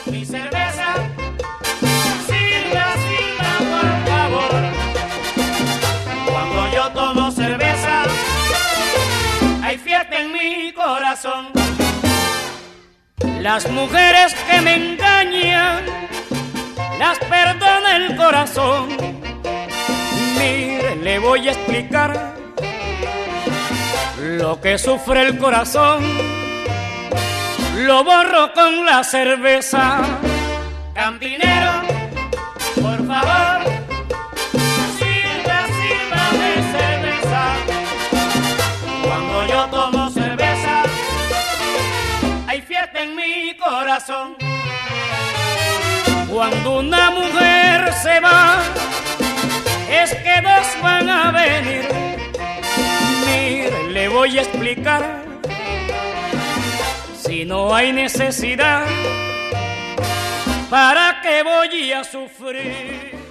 mi cerveza. Silva, Silva, por favor. Cuando yo tomo cerveza, hay fiesta en mi corazón. Las mujeres que me engañan, las perdona el corazón. Mire, le voy a explicar lo que sufre el corazón. Lo borro con la cerveza. Cantinero, por favor, sirva, sírvame cerveza. Cuando yo tomo cerveza, hay fiesta en mi corazón. Cuando una mujer se va, es que dos van a venir. Mire, le voy a explicar. Si no hay necesidad, ¿para qué voy a sufrir?